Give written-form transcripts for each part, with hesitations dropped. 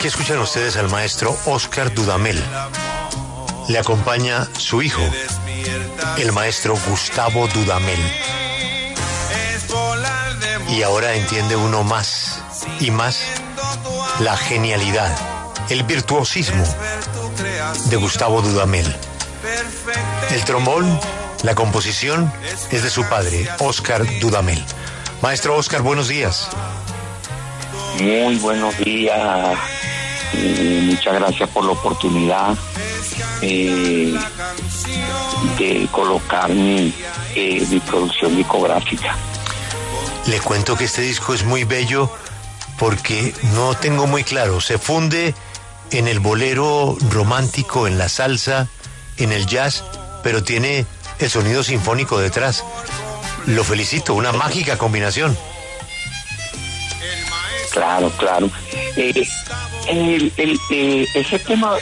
Aquí escuchan ustedes al maestro Óscar Dudamel. Le acompaña su hijo, el maestro Gustavo Dudamel. Y ahora entiende uno más y más la genialidad, el virtuosismo de Gustavo Dudamel. El trombón, la composición es de su padre, Óscar Dudamel. Maestro Óscar, buenos días. Muy buenos días. Muchas gracias por la oportunidad de colocar mi producción discográfica. Le cuento que este disco es muy bello porque no tengo muy claro. Se funde en el bolero romántico, en la salsa, en el jazz, pero tiene el sonido sinfónico detrás. Lo felicito, una mágica combinación. Claro. Ese tema,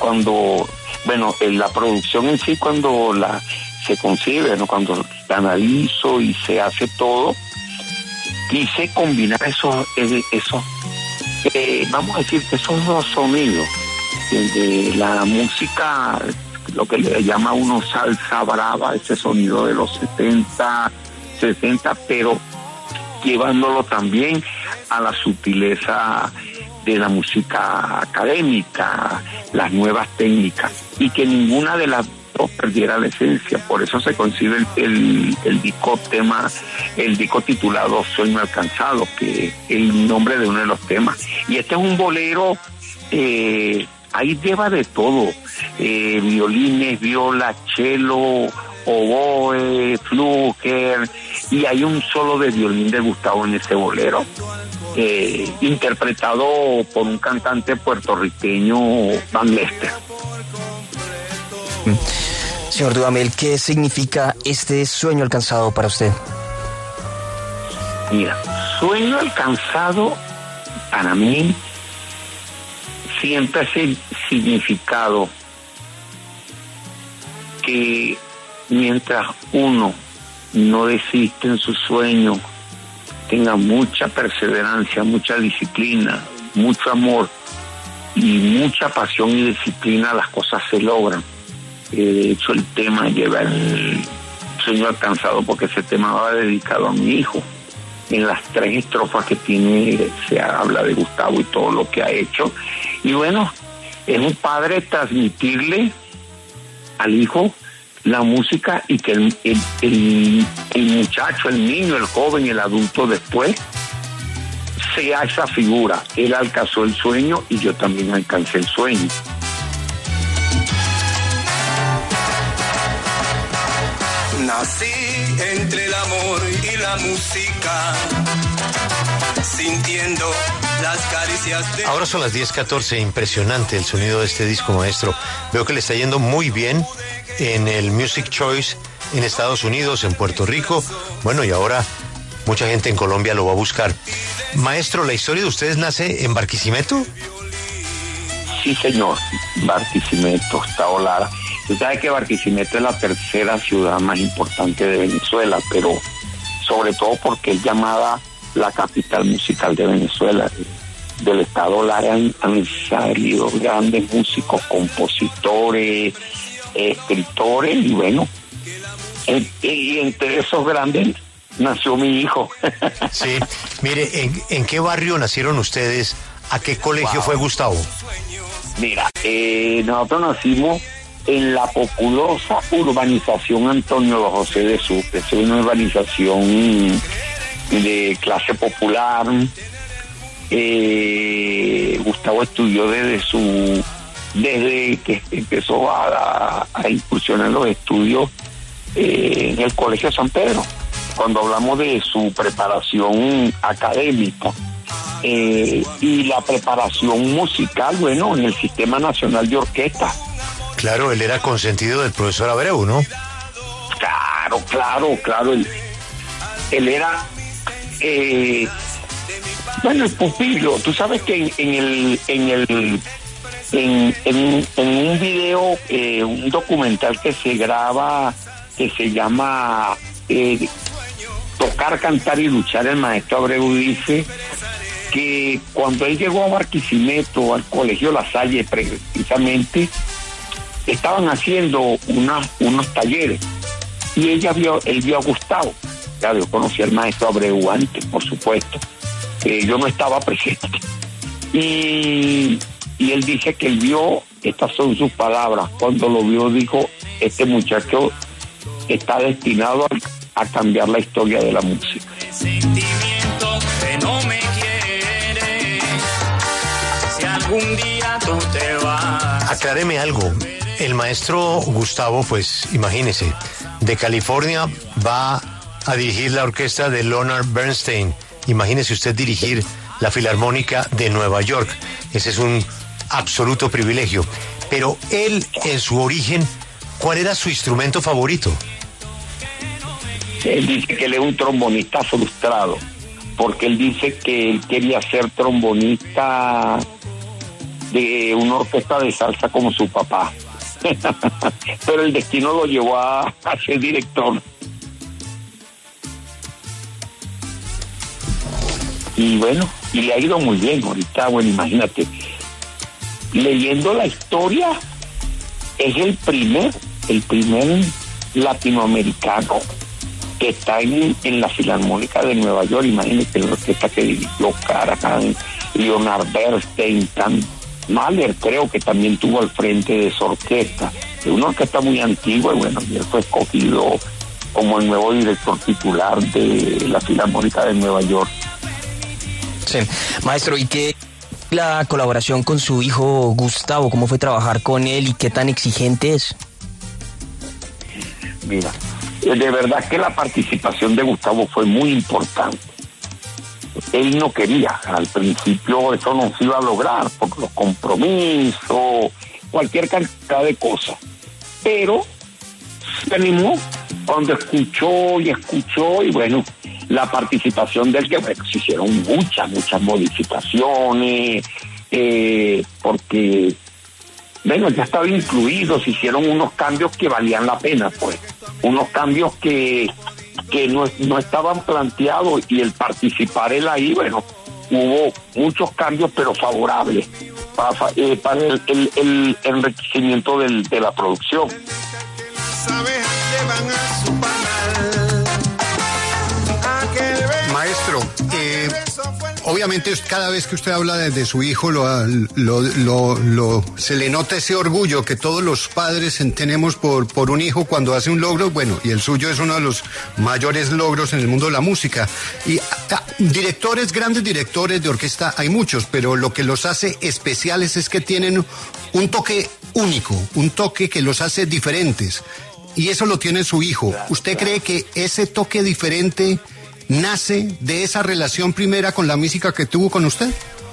la producción en sí, cuando se concibe, ¿no? Cuando la analizo y se hace todo, quise combinar esos vamos a decir, esos dos sonidos de la música, lo que le llama uno salsa brava, ese sonido de los 70, 60, pero llevándolo también a la sutileza de la música académica, las nuevas técnicas, y que ninguna de las dos perdiera la esencia. Por eso se concibe el disco titulado Sueño Alcanzado, que es el nombre de uno de los temas. Y este es un bolero, ahí lleva de todo, violines, viola, cello, oboe, flúgel, y hay un solo de violín de Gustavo en ese bolero, interpretado por un cantante puertorriqueño, Van Lester. Señor Dudamel, ¿qué significa este sueño alcanzado para usted? Mira, sueño alcanzado para mí siempre es el significado que mientras uno no desiste en su sueño, tenga mucha perseverancia, mucha disciplina, mucho amor y mucha pasión y disciplina, las cosas se logran. De hecho, el tema lleva el sueño alcanzado porque ese tema va dedicado a mi hijo. En las 3 estrofas que tiene se habla de Gustavo y todo lo que ha hecho. Y bueno, es un padre transmitirle al hijo la música y que el muchacho, el niño, el joven, el adulto después sea esa figura. Él alcanzó el sueño y yo también alcancé el sueño. Nací entre el amor y la música, sintiendo las caricias de... Ahora son las 10:14, impresionante el sonido de este disco, maestro. Veo que le está yendo muy bien en el Music Choice en Estados Unidos, en Puerto Rico. Bueno, y ahora mucha gente en Colombia lo va a buscar. Maestro, ¿la historia de ustedes nace en Barquisimeto? Sí, señor, Barquisimeto, Estado Lara. Usted sabe que Barquisimeto es la tercera ciudad más importante de Venezuela, pero sobre todo porque es llamada la capital musical de Venezuela. Del Estado Lara han salido grandes músicos, compositores, escritores, y bueno, y entre esos grandes nació mi hijo. Sí, mire, ¿en qué barrio nacieron ustedes? ¿A qué colegio fue Gustavo? Mira, nosotros nacimos en la populosa urbanización Antonio José de Sucre. Es una urbanización de clase popular. Gustavo estudió desde que empezó a incursionar en los estudios en el Colegio San Pedro. Cuando hablamos de su preparación académica y la preparación musical, bueno, en el Sistema Nacional de Orquesta. Claro, él era consentido del profesor Abreu, ¿no? Claro. Él era, el pupilo. Tú sabes que en un video, un documental que se graba, que se llama Tocar, Cantar y Luchar, el maestro Abreu dice que cuando él llegó a Barquisimeto, al Colegio La Salle, precisamente, estaban haciendo unos talleres, y él vio a Gustavo. Ya, yo conocí al maestro Abreu antes, por supuesto, yo no estaba presente. Y él dice que él vio, estas son sus palabras, cuando lo vio dijo, este muchacho está destinado a cambiar la historia de la música. Sentimiento que no me quiere, si algún día tú te vas. Acláreme algo, el maestro Gustavo, pues imagínese, de California va a dirigir la orquesta de Leonard Bernstein. Imagínese usted dirigir la Filarmónica de Nueva York. Ese es un absoluto privilegio. Pero él, en su origen, ¿cuál era su instrumento favorito? Él dice que él es un trombonista frustrado, porque él dice que él quería ser trombonista de una orquesta de salsa como su papá. Pero el destino lo llevó a ser director. Y bueno, y le ha ido muy bien ahorita. Bueno, imagínate, leyendo la historia, es el primer latinoamericano que está en la Filarmónica de Nueva York. Imagínate, la orquesta que dirigió Karajan, Leonard Bernstein, Mahler, creo que también tuvo al frente de esa orquesta. Es una orquesta muy antigua, y bueno, y él fue escogido como el nuevo director titular de la Filarmónica de Nueva York. Sí, maestro, ¿y qué la colaboración con su hijo Gustavo? ¿Cómo fue trabajar con él y qué tan exigente es? Mira, de verdad que la participación de Gustavo fue muy importante. Él no quería, al principio eso no se iba a lograr por los compromisos, cualquier cantidad de cosas, pero se animó cuando escuchó y bueno, la participación de él, que bueno, se hicieron muchas modificaciones, porque bueno, ya estaba incluido, se hicieron unos cambios que valían la pena, pues, unos cambios que no estaban planteados, y el participar él ahí, bueno, hubo muchos cambios, pero favorables para el enriquecimiento de la producción. Maestro, obviamente cada vez que usted habla de su hijo se le nota ese orgullo que todos los padres tenemos por un hijo cuando hace un logro, bueno, y el suyo es uno de los mayores logros en el mundo de la música. Y grandes directores de orquesta hay muchos, pero lo que los hace especiales es que tienen un toque único, un toque que los hace diferentes, y eso lo tiene su hijo. ¿Usted cree que ese toque diferente nace de esa relación primera con la música que tuvo con usted?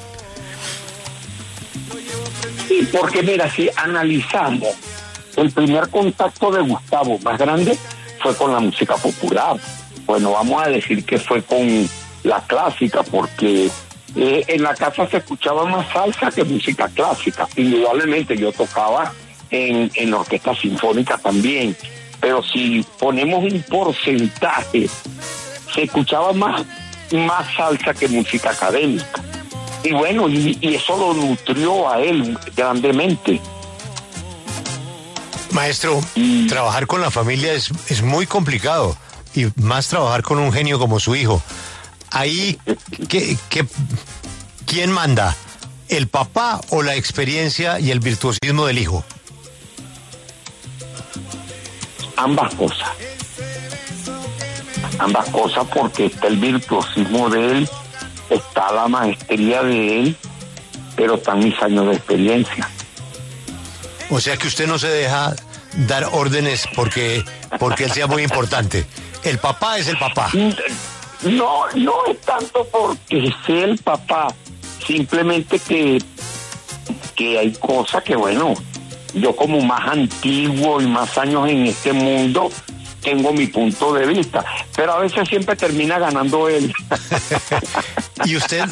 Sí, porque mira, si analizamos, el primer contacto de Gustavo más grande fue con la música popular. Bueno, vamos a decir que fue con la clásica, porque en la casa se escuchaba más salsa que música clásica. Indudablemente yo tocaba en la orquesta sinfónica también, pero si ponemos un porcentaje, se escuchaba más salsa que música académica. Y bueno, y eso lo nutrió a él grandemente. Maestro, trabajar con la familia es muy complicado, y más trabajar con un genio como su hijo. Ahí, ¿quién manda? ¿El papá o la experiencia y el virtuosismo del hijo? Ambas cosas, porque está el virtuosismo de él, está la maestría de él, pero están mis años de experiencia. O sea que usted no se deja dar órdenes porque él sea muy importante. El papá es el papá. No es tanto porque sea el papá, simplemente que hay cosas que, bueno, yo como más antiguo y más años en este mundo, tengo mi punto de vista, pero a veces siempre termina ganando él. ¿Y usted,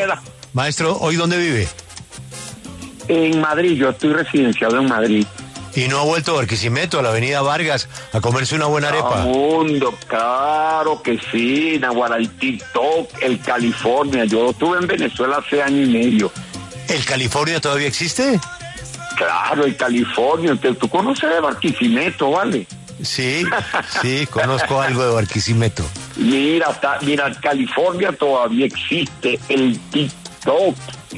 maestro, hoy dónde vive? En Madrid, yo estoy residenciado en Madrid. ¿Y no ha vuelto a Barquisimeto, a la avenida Vargas, a comerse una buena arepa? Mundo, claro que sí, Naguará, el TikTok, el California. Yo estuve en Venezuela hace año y medio. ¿El California todavía existe? Claro, el California. Tú conoces de Barquisimeto, ¿vale? Sí, conozco algo de Barquisimeto. Mira, California todavía existe, el TikTok,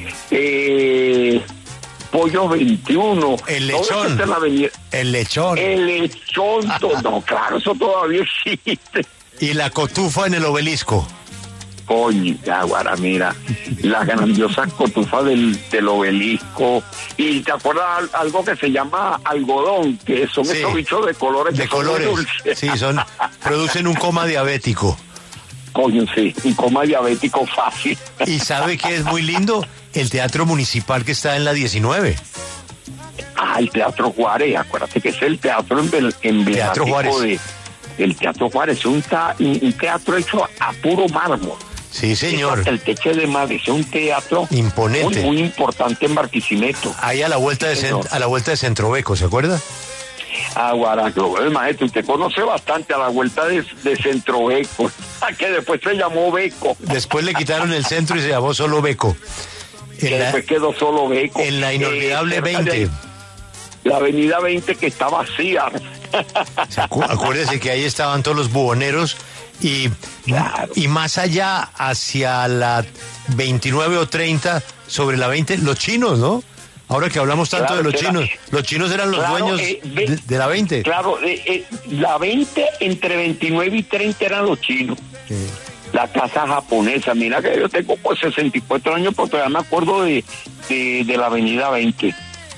Pollo 21. El lechón. El lechón. El lechón, no, claro, eso todavía existe. Y la cotufa en el Obelisco. Coño, Naguará, mira, la grandiosa cotufa del Obelisco. Y te acuerdas algo que se llama algodón, que son esos bichos de colores. De colores, sí, producen un coma diabético. Coño, sí, un coma diabético fácil. ¿Y sabe qué es muy lindo? El Teatro Municipal que está en la 19. El Teatro Juárez, acuérdate que es el teatro emblemático Teatro Juárez. El Teatro Juárez es un teatro hecho a puro mármol. Sí, señor. El techo de madre, es un teatro imponente, muy importante en Barquisimeto. Ahí a la vuelta de Centrobeco, ¿se acuerda? Guaraclo, maestro, usted conoce bastante a la vuelta de Centrobeco, que después se llamó Beco. Después le quitaron el centro y se llamó solo Beco. Después quedó solo Beco. En la inolvidable 20. La avenida 20 que está vacía. Acuérdese que ahí estaban todos los buhoneros y más allá hacia la 29 o 30 sobre la 20, los chinos, ¿no? Ahora que hablamos tanto de los chinos eran los dueños de la 20. Claro, la 20 entre 29 y 30 eran los chinos. Sí. La casa japonesa, mira que yo tengo pues 64 años, pero todavía me acuerdo de la avenida 20.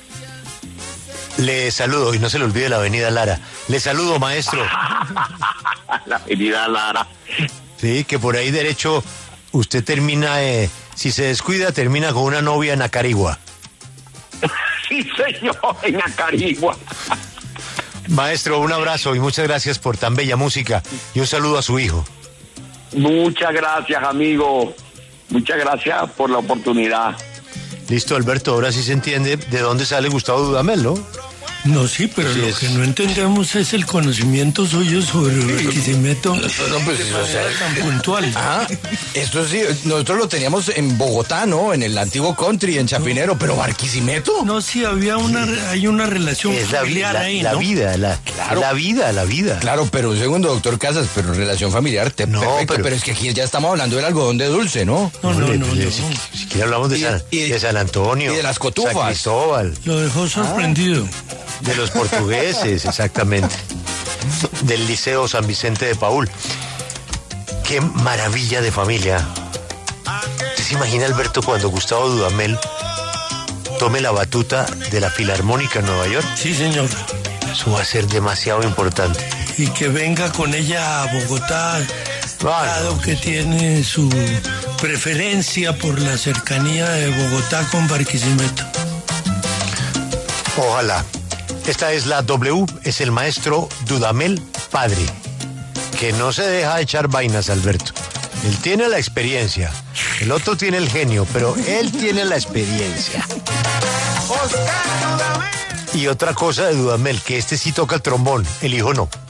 Le saludo, y no se le olvide la avenida Lara. Le saludo, maestro. La avenida Lara. Sí, que por ahí derecho usted termina, si se descuida, termina con una novia en Acarigua. Sí, señor, en Acarigua. Maestro, un abrazo y muchas gracias por tan bella música y un saludo a su hijo. Muchas gracias, amigo. Muchas gracias por la oportunidad. Listo, Alberto, ahora sí se entiende de dónde sale Gustavo Dudamel, ¿no? No, sí, pero sí, lo que no entendemos es el conocimiento suyo sobre Barquisimeto. No, pues eso es tan puntual. Esto sí, nosotros lo teníamos en Bogotá, ¿no? En el antiguo country, en Chapinero, pero Barquisimeto. No, sí, hay una relación familiar ahí, ¿no? La vida. Claro, pero un segundo, doctor Casas, pero relación familiar, perfecto, pero es que aquí ya estamos hablando del algodón de dulce, ¿no? No. Si quiere hablamos de San Antonio. Y de las cotufas. San Cristóbal. Lo dejó sorprendido. De los portugueses, exactamente. Del Liceo San Vicente de Paúl. Qué maravilla de familia. ¿Usted se imagina, Alberto, cuando Gustavo Dudamel tome la batuta de la Filarmónica en Nueva York? Sí, señor. Eso va a ser demasiado importante. Y que venga con ella a Bogotá, dado que tiene su preferencia por la cercanía de Bogotá con Barquisimeto. Ojalá. Esta es la W, es el maestro Dudamel padre, que no se deja echar vainas, Alberto. Él tiene la experiencia, el otro tiene el genio, pero él tiene la experiencia. Y otra cosa de Dudamel, que este sí toca el trombón, el hijo no.